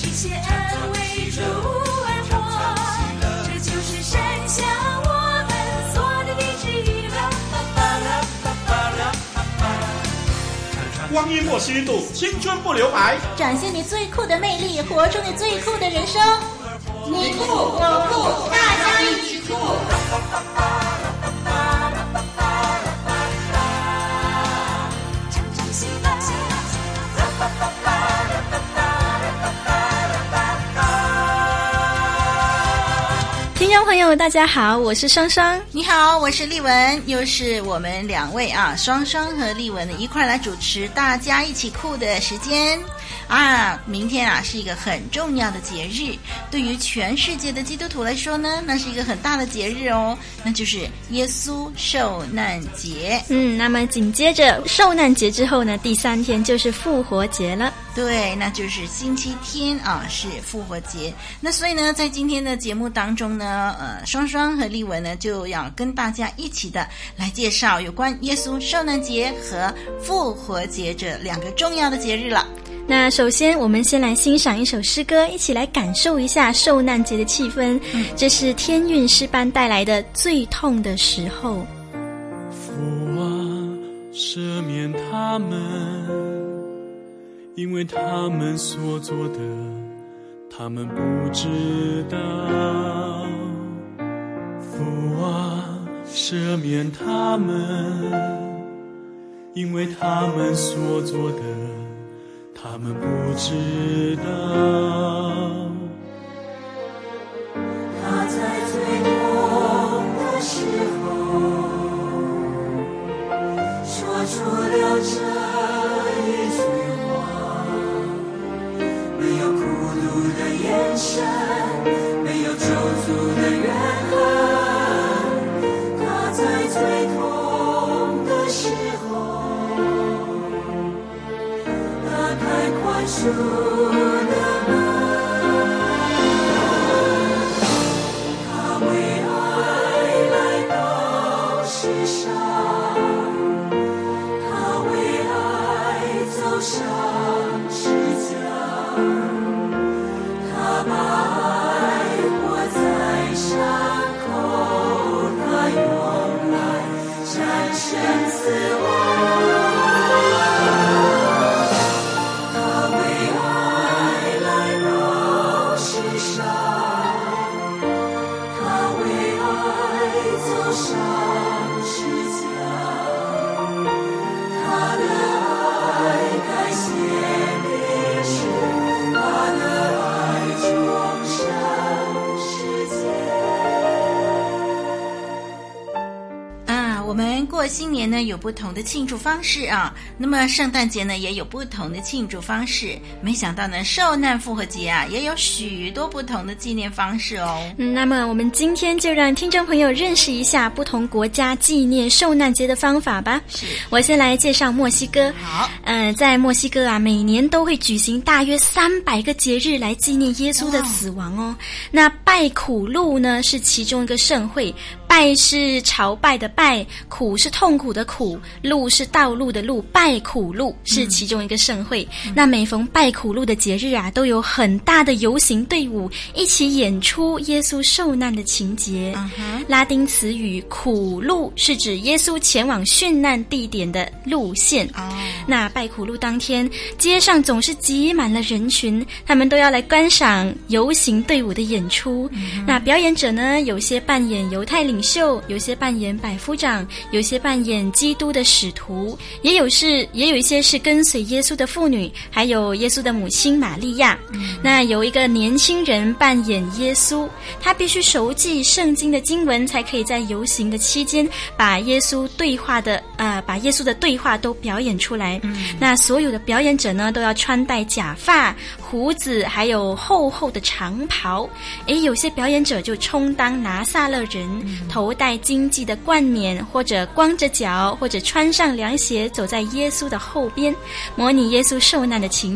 一切恩为主而活，这就是神向我们所的旨意了。 光阴莫虚度，青春不留白， 展现你最酷的魅力，活出你最酷的人生。 你酷我酷，大家一起酷。 听众朋友大家好，我是双双。 你好，我是丽文，又是我们两位双双和丽文一块来主持大家一起酷的时间明天是一个很重要的节日，对于全世界的基督徒来说呢，那是一个很大的节日哦，那就是耶稣受难节。 那么紧接着受难节之后呢，第3天就是复活节了。 对，那就是星期天是复活节。那所以呢，在今天的节目当中呢，双双和丽文呢就要跟大家一起的来介绍有关耶稣受难节和复活节这2个重要的节日了。 那首先我们先来欣赏一首诗歌，一起来感受一下受难节的气氛。这是天韵诗班带来的《最痛的时候》。 父啊，赦免他们，因为他们所做的他们不知道。父啊，赦免他们，因为他们所做的他们不知道。 他在最痛的时候说出了这一句话，没有苦毒的眼神，没有咒诅的怨恨。他在最痛的时候打开宽恕的门，他为爱来到世上，他为爱走上十字架，他把爱活在伤口，他用来战胜死亡。 过新年呢有不同的庆祝方式那么圣诞节呢也有不同的庆祝方式，没想到呢受难复活节也有许多不同的纪念方式哦。 那么我们今天就让听众朋友认识一下不同国家纪念受难节的方法吧。 是， 我先来介绍墨西哥。 好， 在墨西哥每年都会举行大约300个节日来纪念耶稣的死亡哦。那拜苦路呢是其中一个盛会，拜是朝拜的拜，苦是痛苦的苦，路是道路的路，拜苦路是其中一个盛会。那每逢拜苦路的节日都有很大的游行队伍一起演出耶稣受难的情节。拉丁词语苦路是指耶稣前往殉难地点的路线。那拜苦路当天，街上总是挤满了人群，他们都要来观赏游行队伍的演出。那表演者呢，有些扮演犹太领袖，有些扮演百夫长，有些扮演基督的使徒，也有一些是跟随耶稣的妇女，还有耶稣的母亲玛利亚。那有一个年轻人扮演耶稣，他必须熟记圣经的经文，才可以在游行的期间把耶稣的对话都表演出来。那所有的表演者呢，都要穿戴假发、胡子，还有厚厚的长袍。有些表演者就充当拿撒勒人，头戴荆棘的冠冕，或者光着脚，或者穿上凉鞋走在耶稣的后边，模拟耶稣受难的情景。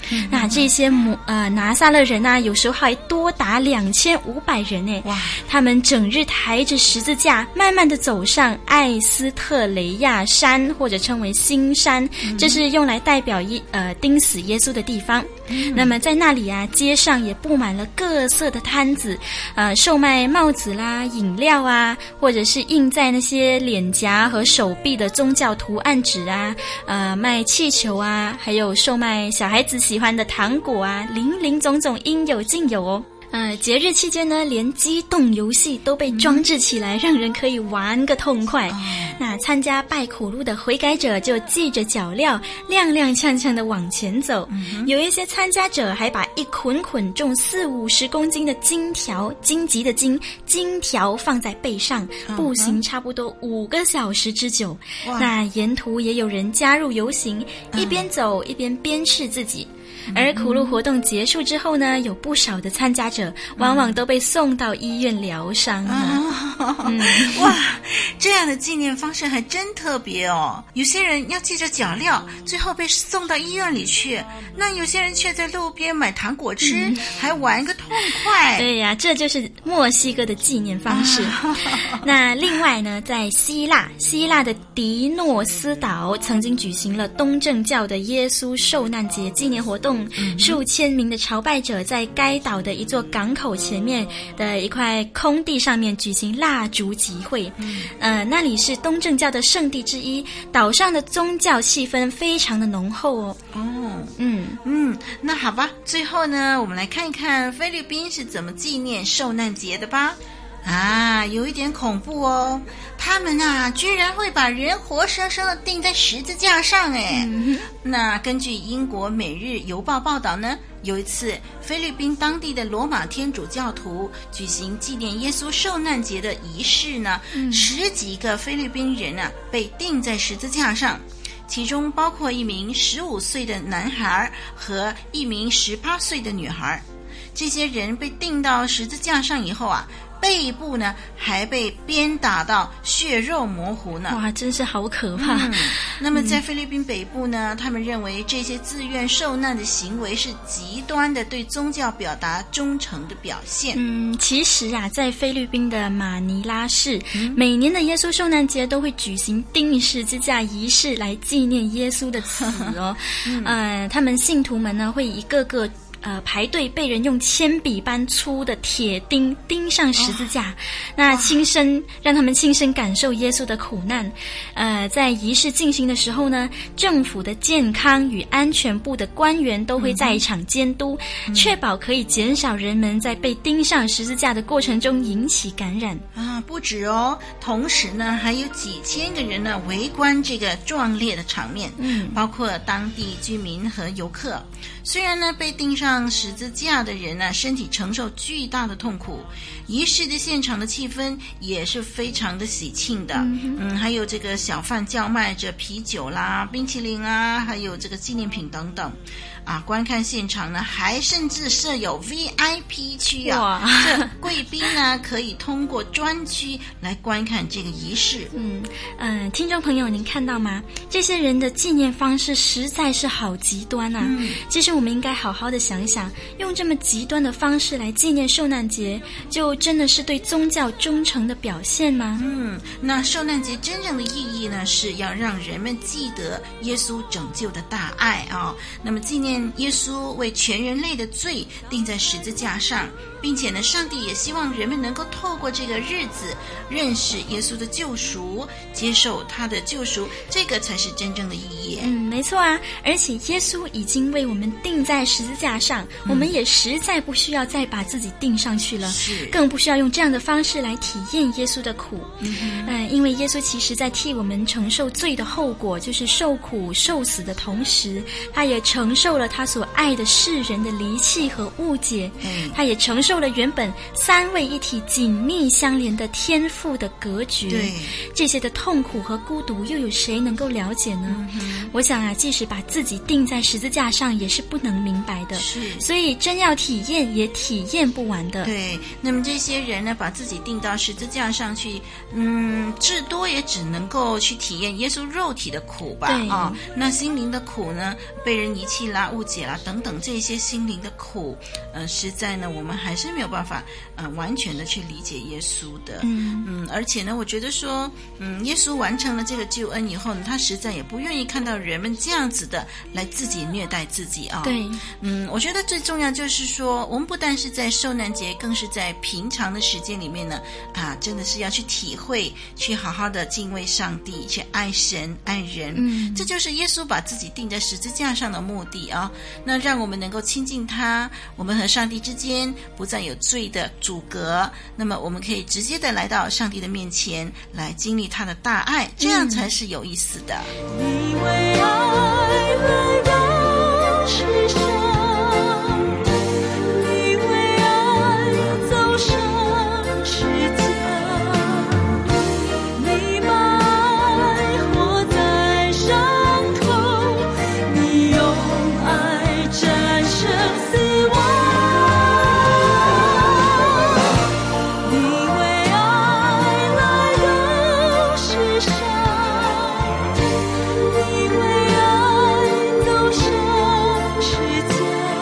那这些拿撒勒人啊，有时候还多达2500人呢。 哇！ 他们整日抬着十字架，慢慢的走上艾斯特雷亚山，或者称为新山，这是用来代表钉死耶稣的地方。那么在那里啊，街上也布满了各色的摊子，售卖帽子啦、饮料啊，或者是印在那些脸颊和手臂的宗教图案纸啊，卖气球啊，还有售卖小孩子喜欢的糖果啊，林林总总，应有尽有哦。节日期间呢，连机动游戏都被装置起来，让人可以玩个痛快。那参加拜苦路的悔改者就系着脚镣，踉踉跄跄地往前走。有一些参加者还把一捆捆重40-50公斤的金条（荆棘的荆）金条放在背上，步行差不多5个小时之久。那沿途也有人加入游行，一边走一边鞭笞自己。而苦路活动结束之后呢，有不少的参加者往往都被送到医院疗伤哇，这样的纪念方式还真特别哦。有些人要系着脚镣，最后被送到医院里去，那有些人却在路边买糖果吃，还玩个痛快。 对呀，这就是墨西哥的纪念方式。那另外呢，在希腊的迪诺斯岛曾经举行了东正教的耶稣受难节纪念活动，数千名的朝拜者在该岛的一座港口前面的一块空地上面举行蜡烛集会。那里是东正教的圣地之一，岛上的宗教气氛非常的浓厚哦。 那好吧，最后呢，我们来看一看菲律宾是怎么纪念受难节的吧。有一点恐怖哦，他们居然会把人活生生的钉在十字架上哎。那根据英国《每日邮报》报道呢，有一次菲律宾当地的罗马天主教徒举行纪念耶稣受难节的仪式呢，10几个菲律宾人被钉在十字架上，其中包括一名15岁的男孩和一名18岁的女孩。这些人被钉到十字架上以后背部呢还被鞭打到血肉模糊呢。 哇，真是好可怕。 那么在菲律宾北部呢，他们认为这些自愿受难的行为是极端的对宗教表达忠诚的表现。 其实在菲律宾的马尼拉市，每年的耶稣受难节都会举行钉十字架仪式来纪念耶稣的死哦。他们信徒们呢会一个个排队被人用铅笔般粗的铁钉钉上十字架，那让他们亲身感受耶稣的苦难。在仪式进行的时候呢，政府的健康与安全部的官员都会在场监督，确保可以减少人们在被钉上十字架的过程中引起感染。 不止哦，同时呢还有几千个人呢围观这个壮烈的场面，包括当地居民和游客。虽然呢被钉上十字架的人呢身体承受巨大的痛苦，仪式的现场的气氛也是非常的喜庆的。还有这个小贩叫卖着啤酒啦、冰淇淋还有这个纪念品等等。观看现场呢还甚至设有 VIP 区这贵宾呢可以通过专区来观看这个仪式。 听众朋友您看到吗？这些人的纪念方式实在是好极端其实我们应该好好的想想，用这么极端的方式来纪念受难节，就真的是对宗教忠诚的表现吗？ 那受难节真正的意义呢，是要让人们记得耶稣拯救的大爱那么纪念耶稣为全人类的罪钉在十字架上，并且呢，上帝也希望人们能够透过这个日子认识耶稣的救赎，接受他的救赎，这个才是真正的意义。 没错而且耶稣已经为我们钉在十字架上，我们也实在不需要再把自己钉上去了，更不需要用这样的方式来体验耶稣的苦。因为耶稣其实在替我们承受罪的后果，就是受苦受死的同时，他也承受了他所爱的世人的离弃和误解，他也承受了原本三位一体紧密相连的天父的隔绝。这些的痛苦和孤独又有谁能够了解呢？我想即使把自己钉在十字架上也是不能明白的，所以真要体验也体验不完的。 对，那么这些人呢把自己钉到十字架上去，至多也只能够去体验耶稣肉体的苦吧。那心灵的苦呢，被人遗弃啦、 误解啦等等这些心灵的苦，实在呢我们还是没有办法完全的去理解耶稣的。而且呢我觉得说耶稣完成了这个救恩以后呢，他实在也不愿意看到人们这样子的来自己虐待自己啊。 对， 我觉得最重要就是说，我们不但是在受难节，更是在平常的时间里面呢，真的是要去体会，去好好的敬畏上帝，去爱神爱人。这就是耶稣把自己钉在十字架上的目的啊。那让我们能够亲近他，我们和上帝之间不再有罪的阻隔，那么我们可以直接的来到上帝的面前，来经历他的大爱，这样才是有意思的。 你为爱来到世上，你为爱走上十架，你把爱活在伤口，你用爱战胜死亡。你为爱来到世上，你为爱走上十架，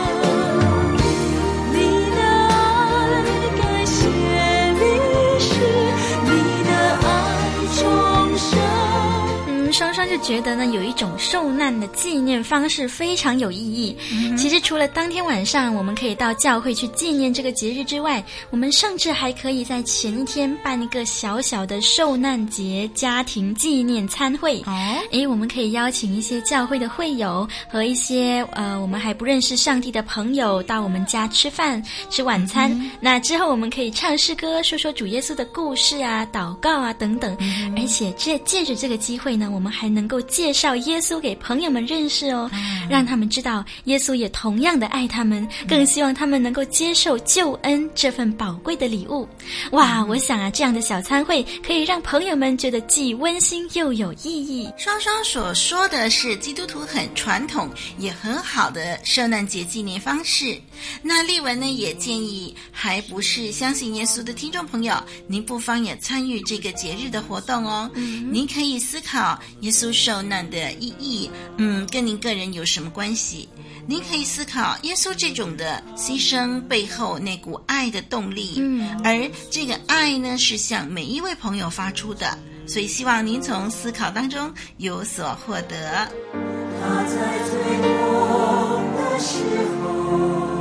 你的爱改写历史，你的爱重生。 双双就觉得呢，有一种受难的纪念方式非常有意义。其实除了当天晚上我们可以到教会去纪念这个节日之外，我们甚至还可以在前一天办一个小小的受难节家庭纪念餐会。我们可以邀请一些教会的会友和一些我们还不认识上帝的朋友到我们家吃饭吃晚餐。那之后我们可以唱诗歌，说说主耶稣的故事啊，祷告啊等等。而且借着这个机会呢，我们还能够介绍耶稣给朋友们认识哦，让他们知道耶稣也同样的爱他们，更希望他们能够接受救恩这份宝贵的礼物。哇，我想这样的小餐会可以让朋友们觉得既温馨又有意义。 双双所说的是基督徒很传统也很好的受难节纪念方式。那丽文呢也建议还不是相信耶稣的听众朋友，您不妨也参与这个节日的活动哦。您可以思考耶稣受难的意义，跟您个人有什么关系？您可以思考耶稣这种的牺牲背后那股爱的动力，而这个爱呢是向每一位朋友发出的，所以希望您从思考当中有所获得。 他在最痛的时候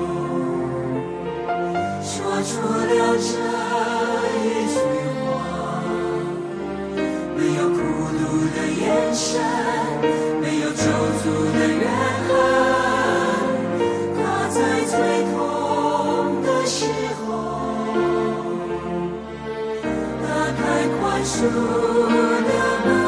说出了这一句话，没有孤独的眼神，没有咒诅的怨恨。他在最痛的时候打开宽恕的门，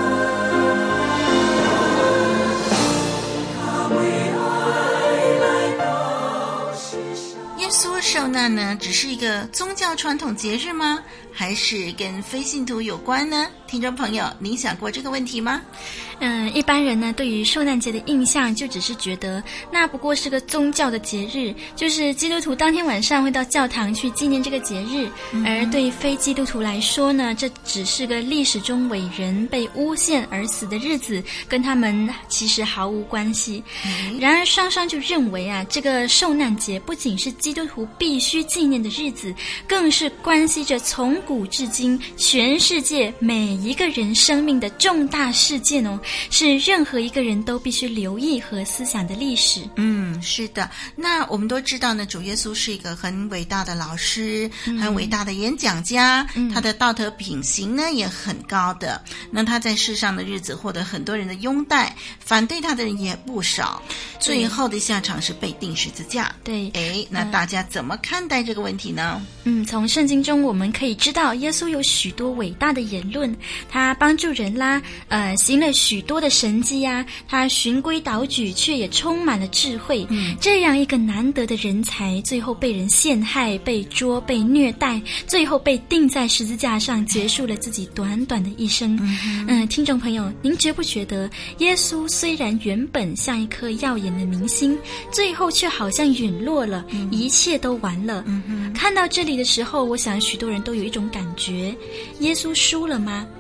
耶稣受难呢，只是一个宗教传统节日吗？还是跟非信徒有关呢？听众朋友，您想过这个问题吗？ 一般人呢对于受难节的印象就只是觉得那不过是个宗教的节日，就是基督徒当天晚上会到教堂去纪念这个节日。而对非基督徒来说呢，这只是个历史中伟人被诬陷而死的日子，跟他们其实毫无关系。然而双双就认为这个受难节不仅是基督徒必须纪念的日子，更是关系着从古至今全世界每一个人生命的重大事件哦，是任何一个人都必须留意和思想的历史。 是的。那我们都知道呢，主耶稣是一个很伟大的老师，很伟大的演讲家，他的道德品行呢也很高的。那他在世上的日子获得很多人的拥戴，反对他的人也不少，最后的下场是被钉十字架。 对， 那大家怎么看待这个问题呢？ 从圣经中我们可以知道耶稣有许多伟大的言论，他帮助人啦，行了许多的神迹啊，他循规蹈矩却也充满了智慧。这样一个难得的人才，最后被人陷害，被捉，被虐待，最后被钉在十字架上，结束了自己短短的一生。听众朋友，您觉不觉得耶稣虽然原本像一颗耀眼的明星，最后却好像陨落了，一切都完了。看到这里的时候，我想许多人都有一种感觉，耶稣输了吗？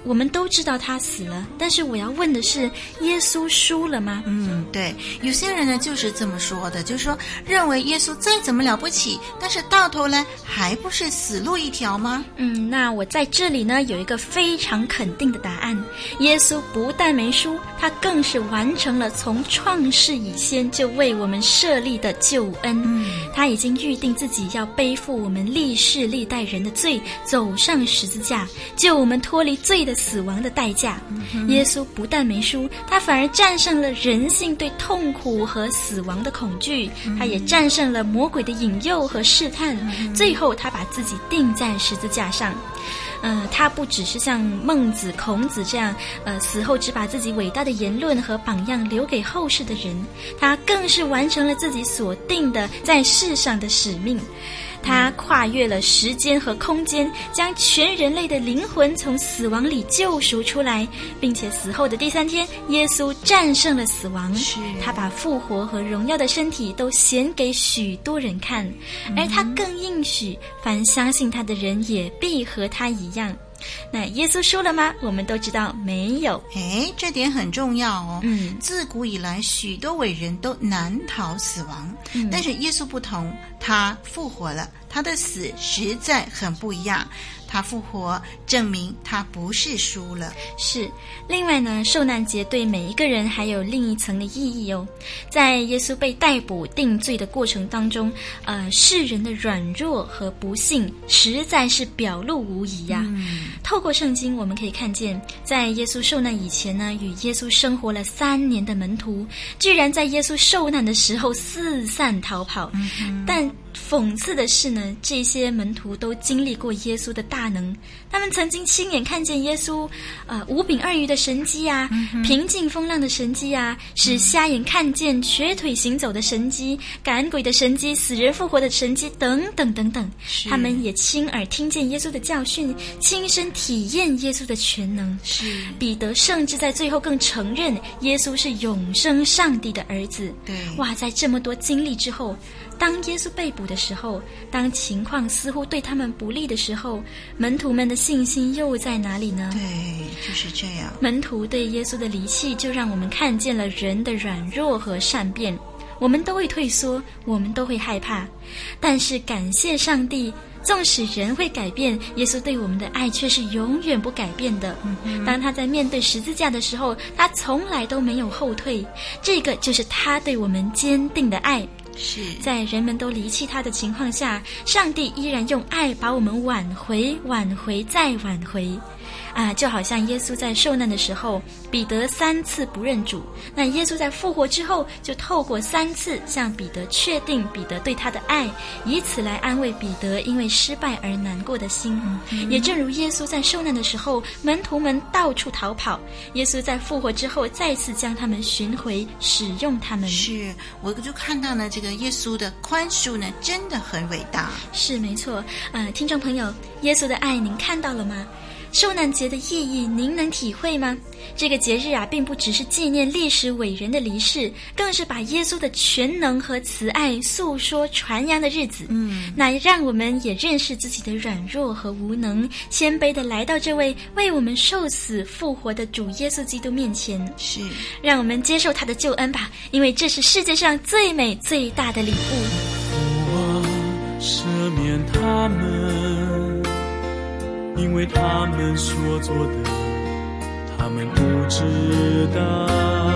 我们都知道他死了，但是我要问的是，耶稣输了吗？ 对，有些人呢就是这么说的，就是说认为耶稣再怎么了不起，但是到头来还不是死路一条吗？ 那我在这里呢有一个非常肯定的答案，耶稣不但没输，他更是完成了从创世以先就为我们设立的救恩。他已经预定自己要背负我们历世历代人的罪，走上十字架，救我们脱离罪的死亡的代价。耶稣不但没输，他反而战胜了人性对痛苦和死亡的恐惧，他也战胜了魔鬼的引诱和试探，最后他把自己钉在十字架上。他不只是像孟子、孔子这样，死后只把自己伟大的言论和榜样留给后世的人，他更是完成了自己所定的在世上的使命。他跨越了时间和空间，将全人类的灵魂从死亡里救赎出来，并且死后的第3天，耶稣战胜了死亡。他把复活和荣耀的身体都显给许多人看，而他更应许，凡相信他的人也必和他一样。那耶稣输了吗？我们都知道没有。 这点很重要哦。自古以来许多伟人都难逃死亡，但是耶稣不同，他复活了，他的死实在很不一样。他复活证明他不是输了。 是。另外呢，受难节对每一个人还有另一层的意义哦。在耶稣被逮捕定罪的过程当中，世人的软弱和不幸实在是表露无遗呀。透过圣经我们可以看见，在耶稣受难以前呢，与耶稣生活了3年的门徒，居然在耶稣受难的时候四散逃跑。但讽刺的是呢，这些门徒都经历过耶稣的大能，他们曾经亲眼看见耶稣5饼2鱼的神迹啊，平静风浪的神迹啊，使瞎眼看见、瘸腿行走的神迹，赶鬼的神迹，死人复活的神迹等等等等。他们也亲耳听见耶稣的教训，亲身体验耶稣的全能。彼得甚至在最后更承认耶稣是永生上帝的儿子。哇，在这么多经历之后，当耶稣被捕的时候，当情况似乎对他们不利的时候，门徒们的信心又在哪里呢？ 对，就是这样。 门徒对耶稣的离弃，就让我们看见了人的软弱和善变。我们都会退缩，我们都会害怕，但是感谢上帝，纵使人会改变，耶稣对我们的爱却是永远不改变的。当他在面对十字架的时候，他从来都没有后退，这个就是他对我们坚定的爱。在人们都离弃他的情况下，上帝依然用爱把我们挽回，挽回再挽回。就好像耶稣在受难的时候，彼得3次不认主，那耶稣在复活之后，就透过3次向彼得确定彼得对他的爱，以此来安慰彼得因为失败而难过的心。也正如耶稣在受难的时候，门徒们到处逃跑，耶稣在复活之后再次将他们寻回，使用他们。 我就看到呢，这个耶稣的宽恕呢，真的很伟大。 是没错。听众朋友，耶稣的爱您看到了吗？受难节的意义您能体会吗？这个节日并不只是纪念历史伟人的离世，更是把耶稣的全能和慈爱诉说传扬的日子。那让我们也认识自己的软弱和无能，谦卑地来到这位为我们受死复活的主耶稣基督面前。让我们接受他的救恩吧，因为这是世界上最美最大的礼物。 父啊，赦免他们，因为他们所做的，他们不知道。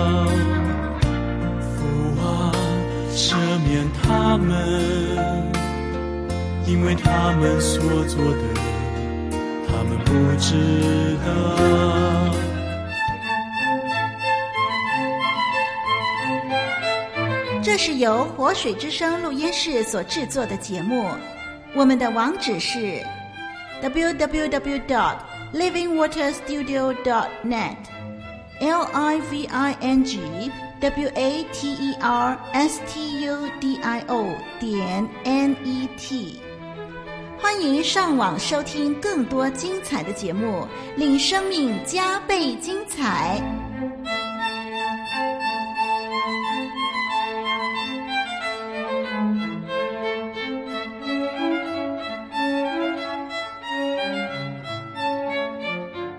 父啊，赦免他们，因为他们所做的，他们不知道。 这是由活水之声录音室所制作的节目，我们的网址是www.livingwaterstudio.net livingwaterstudio.net 欢迎上网收听更多精彩的节目，令生命加倍精彩。复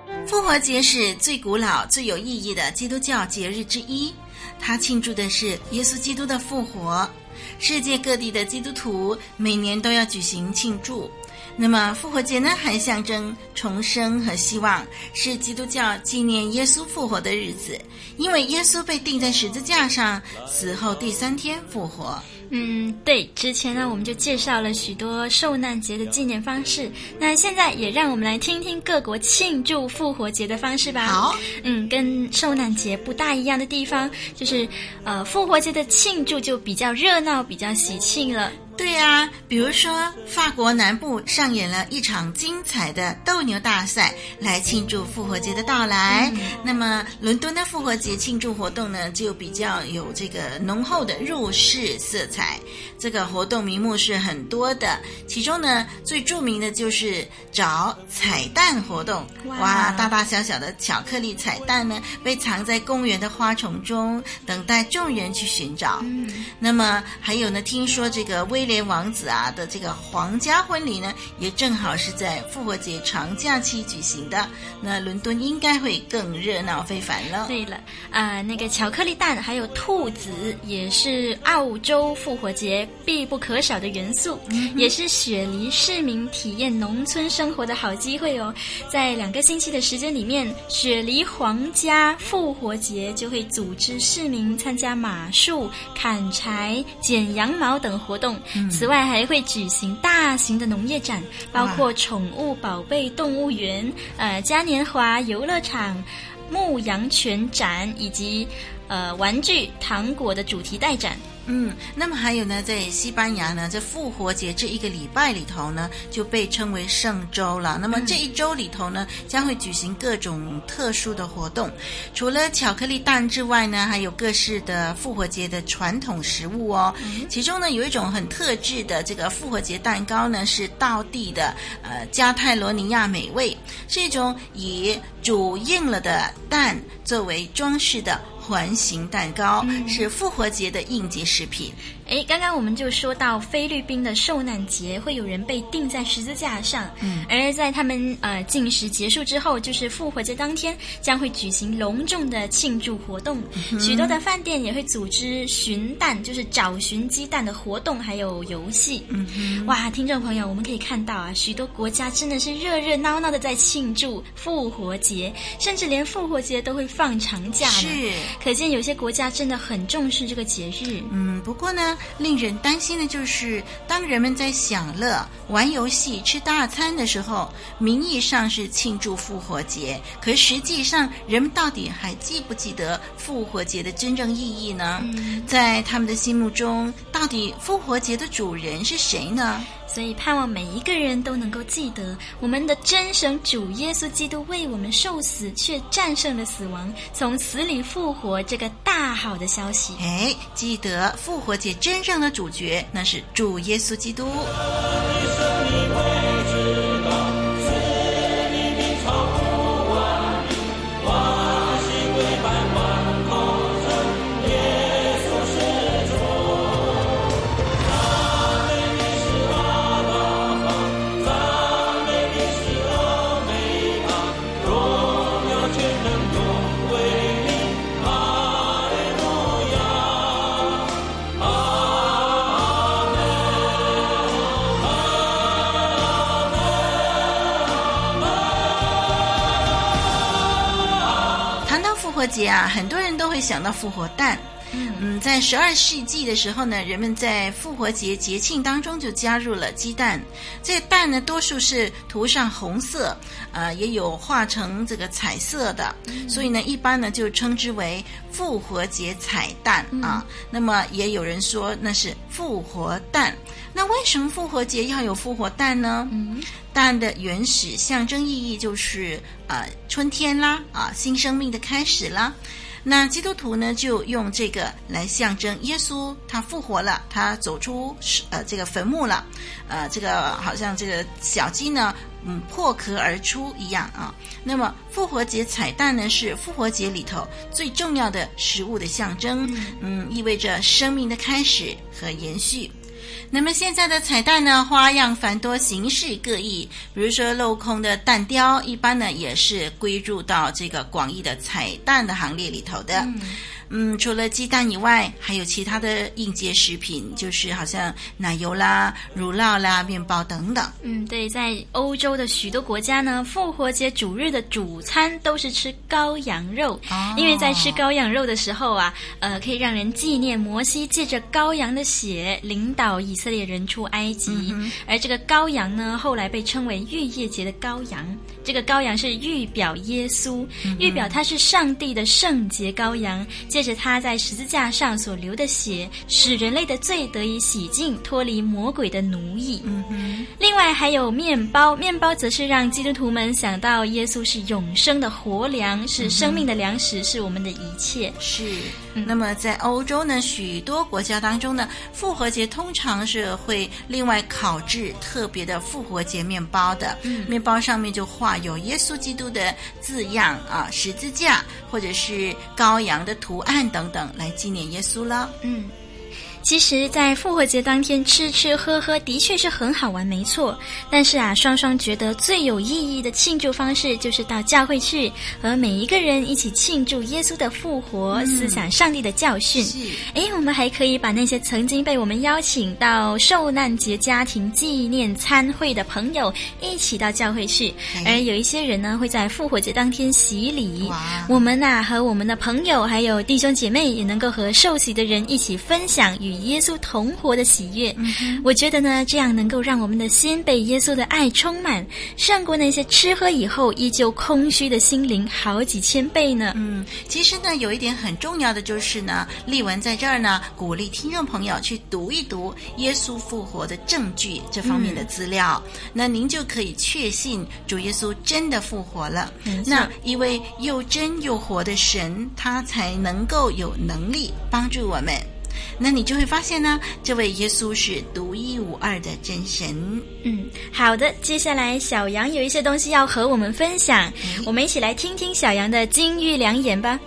活节是最古老、最有意义的基督教节日之一，它庆祝的是耶稣基督的复活。世界各地的基督徒每年都要举行庆祝。那么复活节呢，还象征重生和希望，是基督教纪念耶稣复活的日子。因为耶稣被钉在十字架上，死后第3天复活。 对，之前呢我们就介绍了许多受难节的纪念方式，那现在也让我们来听听各国庆祝复活节的方式吧。 好， 跟受难节不大一样的地方，就是复活节的庆祝就比较热闹，比较喜庆了。 对啊，比如说法国南部上演了一场精彩的斗牛大赛，来庆祝复活节的到来。那么伦敦的复活节庆祝活动呢，就比较有这个浓厚的入世色彩。这个活动名目是很多的，其中呢最著名的就是找彩蛋活动。哇，大大小小的巧克力彩蛋呢，被藏在公园的花丛中，等待众人去寻找。那么还有呢，听说这个威廉王子啊的这个皇家婚礼呢，也正好是在复活节长假期举行的。那伦敦应该会更热闹非凡了。 对了，那个巧克力蛋还有兔子也是澳洲复活节必不可少的元素，也是雪梨市民体验农村生活的好机会哦。在2个星期的时间里面，雪梨皇家复活节就会组织市民参加马术、砍柴、剪羊毛等活动。此外还会举行大型的农业展，包括宠物宝贝动物园、嘉年华游乐场、牧羊犬展以及玩具糖果的主题代展。 那么还有呢，在西班牙呢，这复活节这1个礼拜里头呢，就被称为圣周了。那么这1周里头呢，将会举行各种特殊的活动。除了巧克力蛋之外呢，还有各式的复活节的传统食物哦。其中呢，有一种很特制的这个复活节蛋糕呢，是道地的加泰罗尼亚美味，是一种以煮硬了的蛋作为装饰的环形蛋糕，是复活节的应节食品。 刚刚我们就说到菲律宾的受难节会有人被钉在十字架上，而在他们禁食结束之后，就是复活节当天将会举行隆重的庆祝活动。许多的饭店也会组织寻蛋，就是找寻鸡蛋的活动还有游戏。哇，听众朋友，我们可以看到啊，许多国家真的是热热闹闹的在庆祝复活节，甚至连复活节都会放长假呢。 是， 可见有些国家真的很重视这个节日。 不过呢，令人担心的就是当人们在享乐、玩游戏、吃大餐的时候，名义上是庆祝复活节，可实际上人们到底还记不记得复活节的真正意义呢？在他们的心目中，到底复活节的主人是谁呢？ 所以盼望每一个人都能够记得我们的真神主耶稣基督为我们受死，却战胜了死亡，从死里复活这个大好的消息。 记得复活节真正的主角，那是主耶稣基督。复活节啊，很多人都会想到复活蛋。在12世纪的时候呢，人们在复活节节庆当中就加入了鸡蛋。这蛋呢，多数是涂上红色，也有画成这个彩色的，所以呢，一般呢就称之为复活节彩蛋啊。那么也有人说那是复活蛋。那为什么复活节要有复活蛋呢？蛋的原始象征意义就是春天啦，新生命的开始啦。那基督徒呢，就用这个来象征耶稣他复活了，他走出这个坟墓了，这个好像这个小鸡呢破壳而出一样啊。那么复活节彩蛋呢，是复活节里头最重要的食物的象征，意味着生命的开始和延续。 那么现在的彩蛋呢，花样繁多，形式各异。比如说镂空的蛋雕，一般呢也是归入到这个广义的彩蛋的行列里头的。除了鸡蛋以外，还有其他的应节食品，就是好像奶油啦、乳酪啦、面包等等。 对，在欧洲的许多国家呢，复活节主日的主餐都是吃羔羊肉，因为在吃羔羊肉的时候啊，可以让人纪念摩西借着羔羊的血领导以色列人出埃及，而这个羔羊呢，后来被称为逾越节的羔羊。这个羔羊是预表耶稣，预表他是上帝的圣洁羔羊，借着他在十字架上所流的血，使人类的罪得以洗净，脱离魔鬼的奴役。另外还有面包，面包则是让基督徒们想到耶稣是永生的活粮，是生命的粮食，是我们的一切。 是。那么在欧洲呢，许多国家当中呢，复活节通常是会另外烤制特别的复活节面包的，面包上面就画有耶稣基督的字样啊，十字架或者是羔羊的图案等等，来纪念耶稣了。 其实在复活节当天吃吃喝喝的确是很好玩，没错，但是啊，双双觉得最有意义的庆祝方式就是到教会去和每一个人一起庆祝耶稣的复活，思想上帝的教训。我们还可以把那些曾经被我们邀请到受难节家庭纪念餐会的朋友一起到教会去，而有一些人呢会在复活节当天洗礼。我们和我们的朋友还有弟兄姐妹也能够和受洗的人一起分享与耶稣同活的喜悦。我觉得呢，这样能够让我们的心被耶稣的爱充满，胜过那些吃喝以后依旧空虚的心灵好几千倍呢。 其实呢，有一点很重要的就是呢，丽文在这儿呢鼓励听众朋友去读一读耶稣复活的证据这方面的资料，那您就可以确信主耶稣真的复活了。那一位又真又活的神，他才能够有能力帮助我们。那你就会发现呢，这位耶稣是独一无二的真神。 好的，接下来小杨有一些东西要和我们分享，我们一起来听听小杨的金玉良言吧。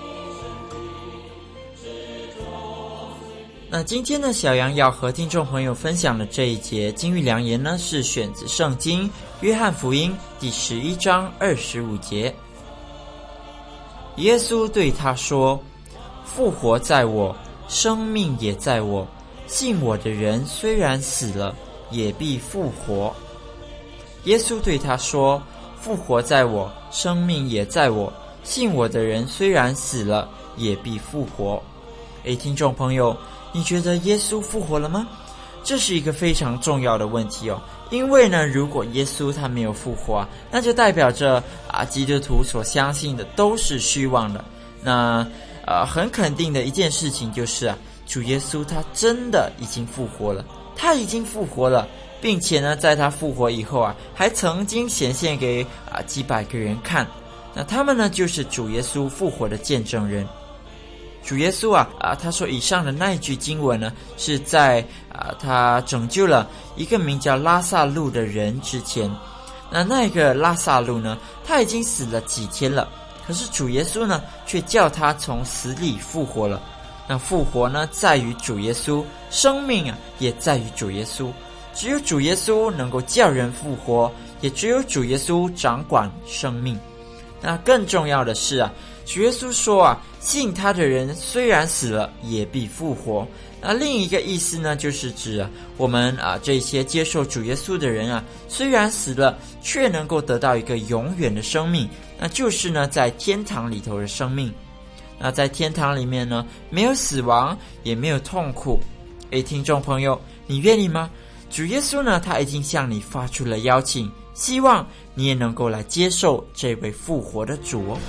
那今天呢，小杨要和听众朋友分享的这一节金玉良言呢，是选自圣经约翰福音第11章25节。耶稣对他说：复活在我，生命也在我，信我的人虽然死了，也必复活。耶稣对他说：复活在我，生命也在我，信我的人虽然死了，也必复活。听众朋友，你觉得耶稣复活了吗？这是一个非常重要的问题哦。因为呢，如果耶稣他没有复活那就代表着基督徒所相信的都是虚妄的。那很肯定的一件事情就是主耶稣他真的已经复活了，他已经复活了，并且呢，在他复活以后还曾经显现给几百个人看。那他们呢，就是主耶稣复活的见证人。主耶稣他说以上的那一句经文呢，是在他拯救了一个名叫拉撒路的人之前。那个拉撒路呢，他已经死了几天了，可是主耶稣呢，却叫他从死里复活了。那复活呢，在于主耶稣，生命也在于主耶稣。只有主耶稣能够叫人复活，也只有主耶稣掌管生命。那更重要的是主耶稣说信他的人虽然死了，也必复活。那另一个意思呢，就是指我们这些接受主耶稣的人虽然死了，却能够得到一个永远的生命，那就是呢，在天堂里头的生命。那在天堂里面呢，没有死亡，也没有痛苦。听众朋友，你愿意吗？主耶稣呢，他已经向你发出了邀请，希望你也能够来接受这位复活的主哦。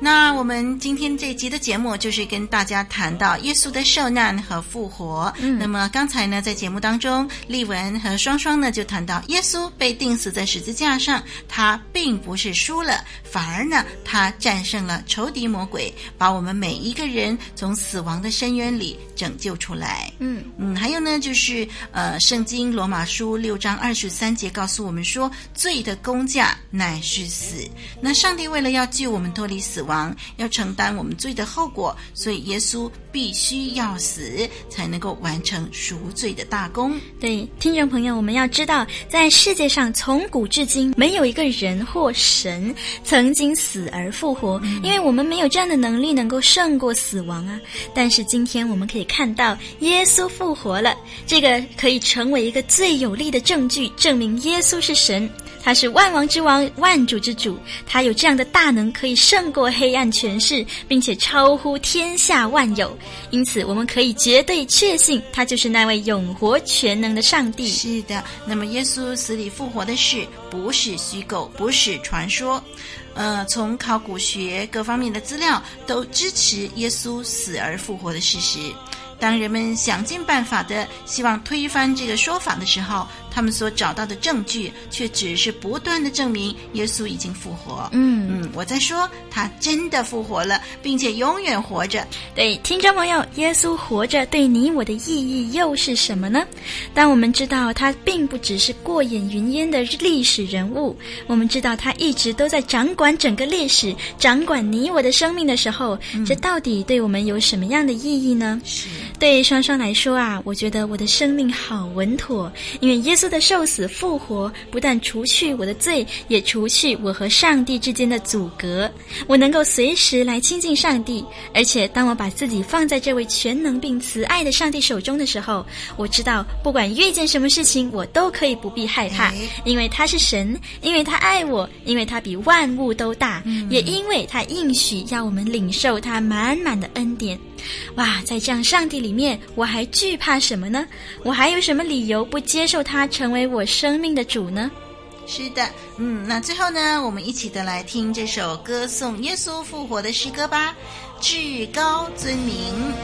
那我们今天这一集的节目就是跟大家谈到耶稣的受难和复活。那么刚才呢，在节目当中，丽文和双双呢就谈到耶稣被钉死在十字架上，他并不是输了，反而呢他战胜了仇敌魔鬼，把我们每一个人从死亡的深渊里拯救出来。还有呢就是圣经罗马书6章23节告诉我们说，罪的工价乃是死。那上帝为了要救我们脱离死亡，要承担我们罪的后果，所以耶稣必须要死，才能够完成赎罪的大功。 对，听众朋友，我们要知道，在世界上从古至今没有一个人或神曾经死而复活，因为我们没有这样的能力能够胜过死亡啊。但是今天我们可以看到耶稣复活了，这个可以成为一个最有力的证据，证明耶稣是神，他是万王之王，万主之主，他有这样的大能，可以胜过黑暗权势，并且超乎天下万有。因此我们可以绝对确信，他就是那位永活全能的上帝。 是的，那么耶稣死里复活的事不是虚构，不是传说。从考古学各方面的资料都支持耶稣死而复活的事实。当人们想尽办法的希望推翻这个说法的时候，他们所找到的证据却只是不断的证明耶稣已经复活。我在说他真的复活了，并且永远活着。 对，听众朋友，耶稣活着对你我的意义又是什么呢？当我们知道他并不只是过眼云烟的历史人物，我们知道他一直都在掌管整个历史，掌管你我的生命的时候，这到底对我们有什么样的意义呢？对双双来说啊，我觉得我的生命好稳妥，因为耶稣的受死复活不但除去我的罪，也除去我和上帝之间的阻隔，我能够随时来亲近上帝。而且当我把自己放在这位全能并慈爱的上帝手中的时候，我知道不管遇见什么事情，我都可以不必害怕，因为他是神，因为他爱我，因为他比万物都大，也因为他应许要我们领受他满满的恩典。哇，在这样上帝里面，我还惧怕什么呢？我还有什么理由不接受他成为我生命的主呢？ 是的，那最后呢，我们一起的来听这首歌颂耶稣复活的诗歌吧，至高尊名。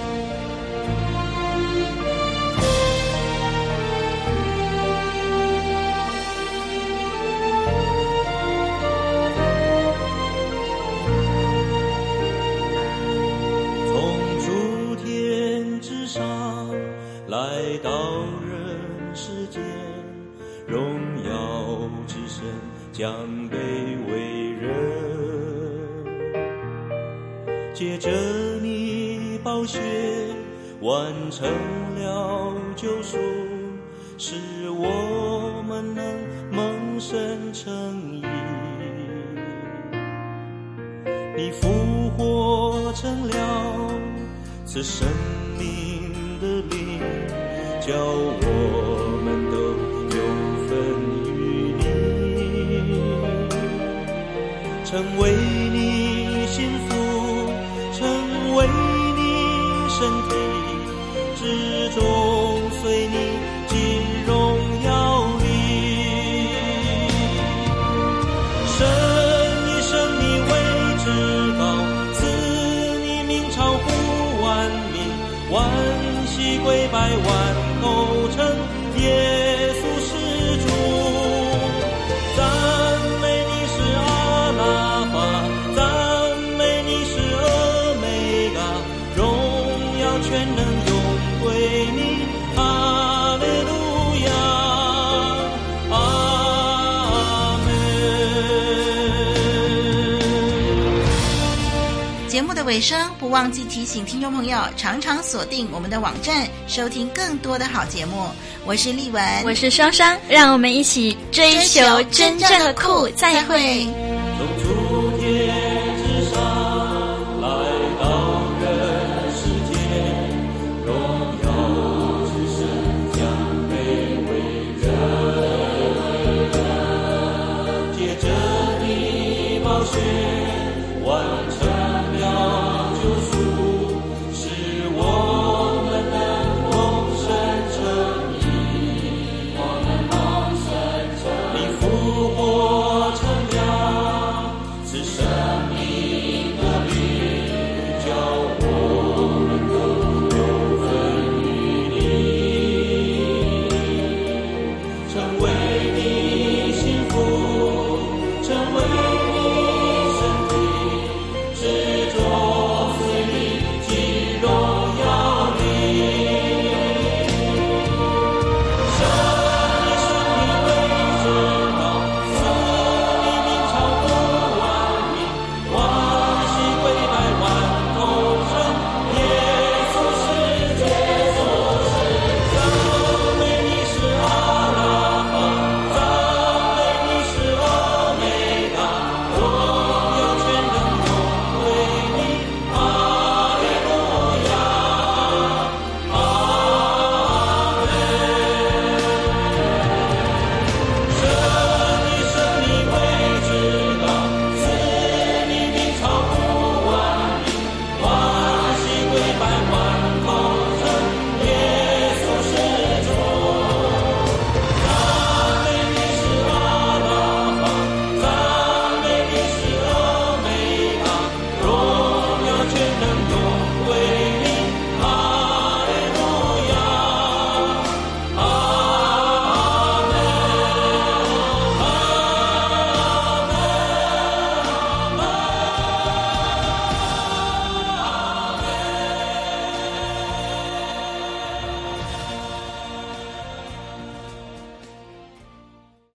来到人世间，荣耀之神降卑为人，借着你宝血完成了救赎，使我们能蒙神称义。你复活成了赐生命的灵，叫我们都有份于你，成为你心腹，成为你身体之中，随你进荣耀里。神以生你为至高，赐你名超乎万民，万膝跪拜，万口称耶稣是主。赞美你是阿拉法，赞美你是俄美嘎，荣耀全能永归你，哈利路亚，阿门。节目的尾声，不忘记提醒听众朋友常常锁定我们的网站，收听更多的好节目。我是丽文， 我是双双，让我们一起追求真正的酷。再会。 从诸天之上来到人世间，荣耀之神降卑为人，借着你宝血万